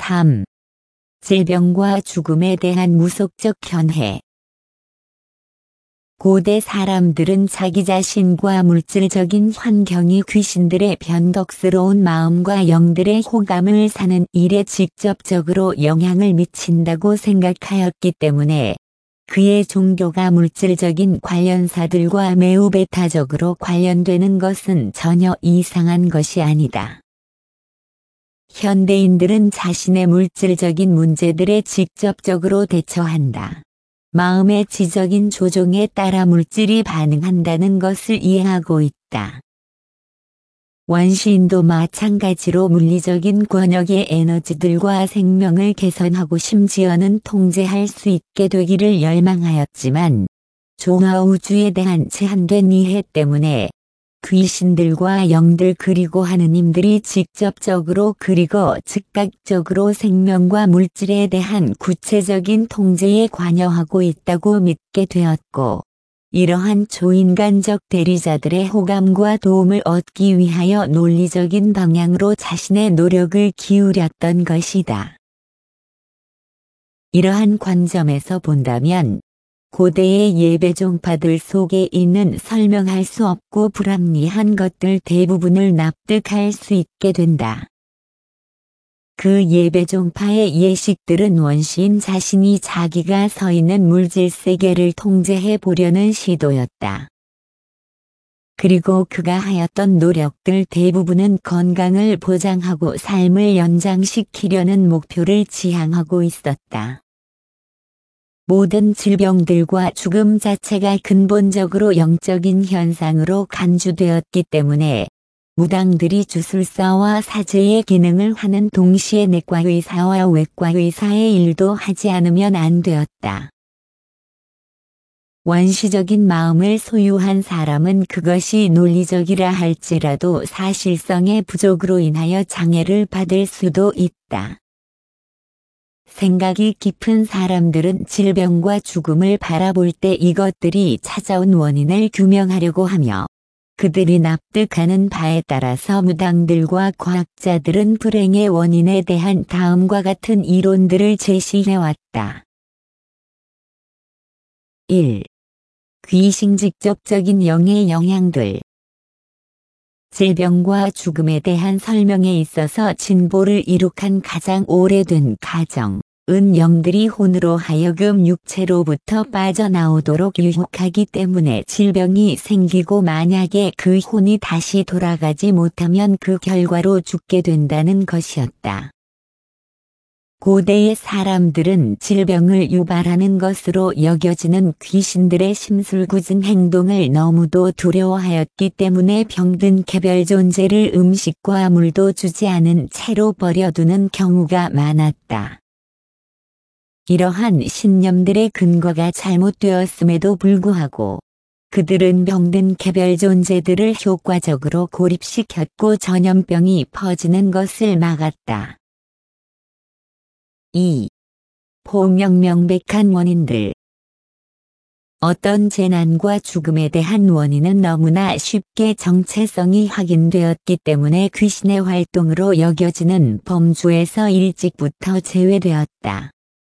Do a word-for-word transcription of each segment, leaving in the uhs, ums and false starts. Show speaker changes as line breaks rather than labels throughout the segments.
삼. 질병과 죽음에 대한 무속적 견해. 고대 사람들은 자기 자신과 물질적인 환경이 귀신들의 변덕스러운 마음과 영들의 호감을 사는 일에 직접적으로 영향을 미친다고 생각하였기 때문에 그의 종교가 물질적인 관련사들과 매우 배타적으로 관련되는 것은 전혀 이상한 것이 아니다. 현대인들은 자신의 물질적인 문제들에 직접적으로 대처한다. 마음의 지적인 조종에 따라 물질이 반응한다는 것을 이해하고 있다. 원시인도 마찬가지로 물리적인 권역의 에너지들과 생명을 개선하고 심지어는 통제할 수 있게 되기를 열망하였지만 종화 우주에 대한 제한된 이해 때문에 귀신들과 영들 그리고 하느님들이 직접적으로 그리고 즉각적으로 생명과 물질에 대한 구체적인 통제에 관여하고 있다고 믿게 되었고, 이러한 초인간적 대리자들의 호감과 도움을 얻기 위하여 논리적인 방향으로 자신의 노력을 기울였던 것이다. 이러한 관점에서 본다면 고대의 예배 종파들 속에 있는 설명할 수 없고 불합리한 것들 대부분을 납득할 수 있게 된다. 그 예배 종파의 예식들은 원시인 자신이 자기가 서 있는 물질 세계를 통제해 보려는 시도였다. 그리고 그가 하였던 노력들 대부분은 건강을 보장하고 삶을 연장시키려는 목표를 지향하고 있었다. 모든 질병들과 죽음 자체가 근본적으로 영적인 현상으로 간주되었기 때문에 무당들이 주술사와 사제의 기능을 하는 동시에 내과의사와 외과의사의 일도 하지 않으면 안 되었다. 원시적인 마음을 소유한 사람은 그것이 논리적이라 할지라도 사실성의 부족으로 인하여 장애를 받을 수도 있다. 생각이 깊은 사람들은 질병과 죽음을 바라볼 때 이것들이 찾아온 원인을 규명하려고 하며 그들이 납득하는 바에 따라서 무당들과 과학자들은 불행의 원인에 대한 다음과 같은 이론들을 제시해왔다. 일. 귀신 직접적인 영의 영향들. 질병과 죽음에 대한 설명에 있어서 진보를 이룩한 가장 오래된 가정은 영들이 혼으로 하여금 육체로부터 빠져나오도록 유혹하기 때문에 질병이 생기고 만약에 그 혼이 다시 돌아가지 못하면 그 결과로 죽게 된다는 것이었다. 고대의 사람들은 질병을 유발하는 것으로 여겨지는 귀신들의 심술궂은 행동을 너무도 두려워하였기 때문에 병든 개별 존재를 음식과 물도 주지 않은 채로 버려두는 경우가 많았다. 이러한 신념들의 근거가 잘못되었음에도 불구하고 그들은 병든 개별 존재들을 효과적으로 고립시켰고 전염병이 퍼지는 것을 막았다. 이. 폭명명백한 원인들. 어떤 재난과 죽음에 대한 원인은 너무나 쉽게 정체성이 확인되었기 때문에 귀신의 활동으로 여겨지는 범주에서 일찍부터 제외되었다.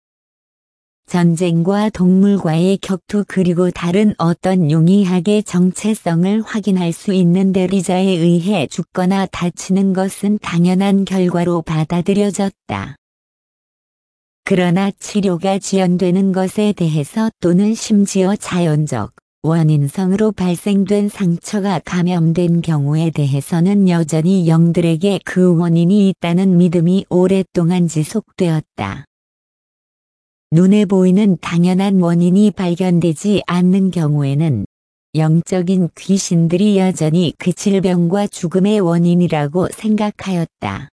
전쟁과 동물과의 격투 그리고 다른 어떤 용이하게 정체성을 확인할 수 있는 대리자에 의해 죽거나 다치는 것은 당연한 결과로 받아들여졌다. 그러나 치료가 지연되는 것에 대해서 또는 심지어 자연적 원인성으로 발생된 상처가 감염된 경우에 대해서는 여전히 영들에게 그 원인이 있다는 믿음이 오랫동안 지속되었다. 눈에 보이는 당연한 원인이 발견되지 않는 경우에는 영적인 귀신들이 여전히 그 질병과 죽음의 원인이라고 생각하였다.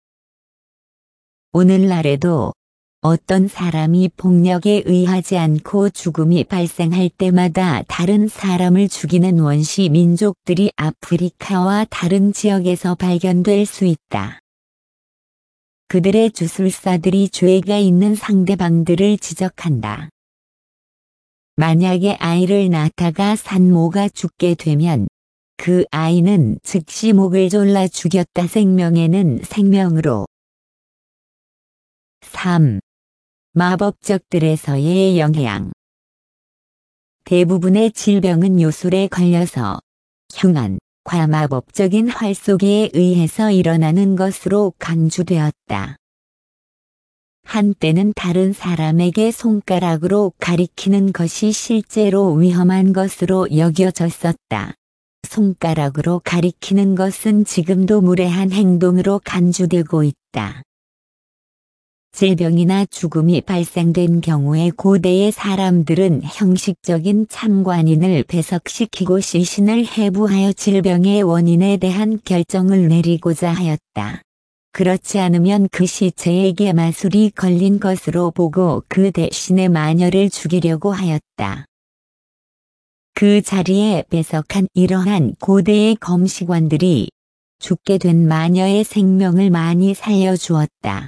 오늘날에도 어떤 사람이 폭력에 의하지 않고 죽음이 발생할 때마다 다른 사람을 죽이는 원시 민족들이 아프리카와 다른 지역에서 발견될 수 있다. 그들의 주술사들이 죄가 있는 상대방들을 지적한다. 만약에 아이를 낳다가 산모가 죽게 되면 그 아이는 즉시 목을 졸라 죽였다. 생명에는 생명으로 삼. 마법적들에서의 영향. 대부분의 질병은 요술에 걸려서 흉한, 과마법적인 활 속에 의해서 일어나는 것으로 간주되었다. 한때는 다른 사람에게 손가락으로 가리키는 것이 실제로 위험한 것으로 여겨졌었다. 손가락으로 가리키는 것은 지금도 무례한 행동으로 간주되고 있다. 질병이나 죽음이 발생된 경우에 고대의 사람들은 형식적인 참관인을 배석시키고 시신을 해부하여 질병의 원인에 대한 결정을 내리고자 하였다. 그렇지 않으면 그 시체에게 마술이 걸린 것으로 보고 그 대신에 마녀를 죽이려고 하였다. 그 자리에 배석한 이러한 고대의 검시관들이 죽게 된 마녀의 생명을 많이 살려주었다.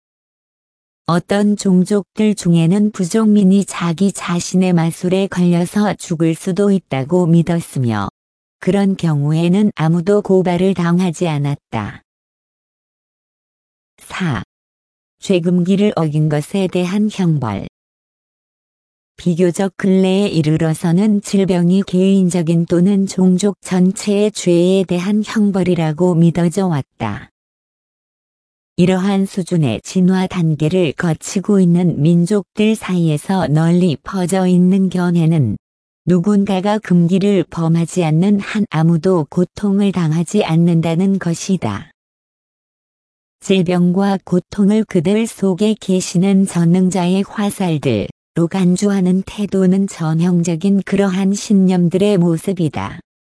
어떤 종족들 중에는 부족민이 자기 자신의 마술에 걸려서 죽을 수도 있다고 믿었으며 그런 경우에는 아무도 고발을 당하지 않았다. 사. 죄금기를 어긴 것에 대한 형벌. 비교적 근래에 이르러서는 질병이 개인적인 또는 종족 전체의 죄에 대한 형벌이라고 믿어져 왔다. 이러한 수준의 진화 단계를 거치고 있는 민족들 사이에서 널리 퍼져 있는 견해는 누군가가 금기를 범하지 않는 한 아무도 고통을 당하지 않는다는 것이다. 질병과 고통을 그들 속에 계시는 전능자의 화살들로 간주하는 태도는 전형적인 그러한 신념들의 모습이다.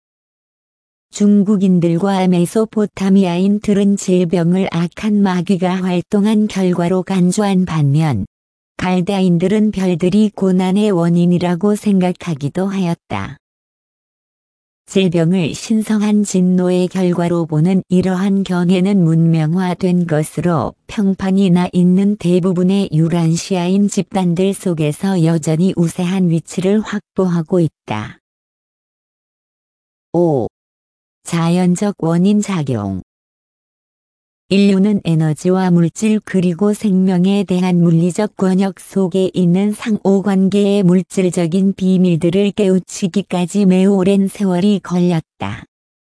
중국인들과 메소포타미아인들은 질병을 악한 마귀가 활동한 결과로 간주한 반면 갈대아인들은 별들이 고난의 원인이라고 생각하기도 하였다. 질병을 신성한 진노의 결과로 보는 이러한 견해는 문명화된 것으로 평판이 나 있는 대부분의 유란시아인 집단들 속에서 여전히 우세한 위치를 확보하고 있다. 오. 자연적 원인 작용. 인류는 에너지와 물질 그리고 생명에 대한 물리적 권역 속에 있는 상호관계의 물질적인 비밀들을 깨우치기까지 매우 오랜 세월이 걸렸다.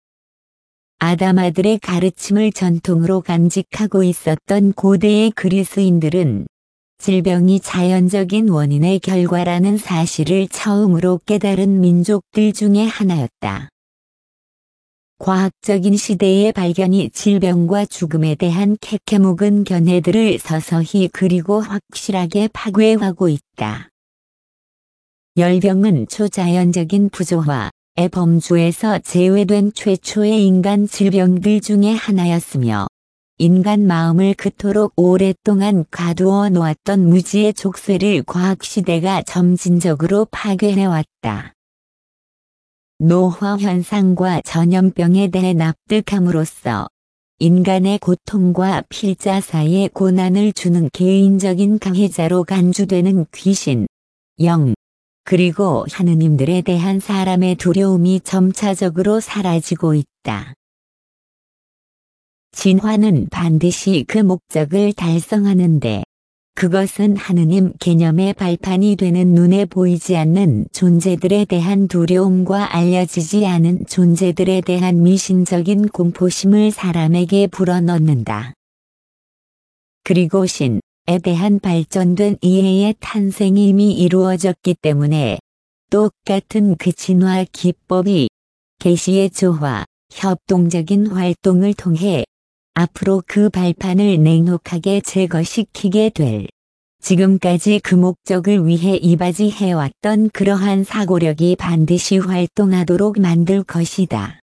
아담아들의 가르침을 전통으로 간직하고 있었던 고대의 그리스인들은 질병이 자연적인 원인의 결과라는 사실을 처음으로 깨달은 민족들 중에 하나였다. 과학적인 시대의 발견이 질병과 죽음에 대한 캐캐묵은 견해들을 서서히 그리고 확실하게 파괴하고 있다. 열병은 초자연적인 부조화의 범주에서 제외된 최초의 인간 질병들 중에 하나였으며 인간 마음을 그토록 오랫동안 가두어 놓았던 무지의 족쇄를 과학시대가 점진적으로 파괴해왔다. 노화 현상과 전염병에 대해 납득함으로써 인간의 고통과 필자사의 고난을 주는 개인적인 가해자로 간주되는 귀신, 영, 그리고 하느님들에 대한 사람의 두려움이 점차적으로 사라지고 있다. 진화는 반드시 그 목적을 달성하는데 그것은 하느님 개념의 발판이 되는 눈에 보이지 않는 존재들에 대한 두려움과 알려지지 않은 존재들에 대한 미신적인 공포심을 사람에게 불어넣는다. 그리고 신에 대한 발전된 이해의 탄생이 이미 이루어졌기 때문에 똑같은 그 진화 기법이 계시의 조화, 협동적인 활동을 통해 앞으로 그 발판을 냉혹하게 제거시키게 될, 지금까지 그 목적을 위해 이바지해왔던 그러한 사고력이 반드시 활동하도록 만들 것이다.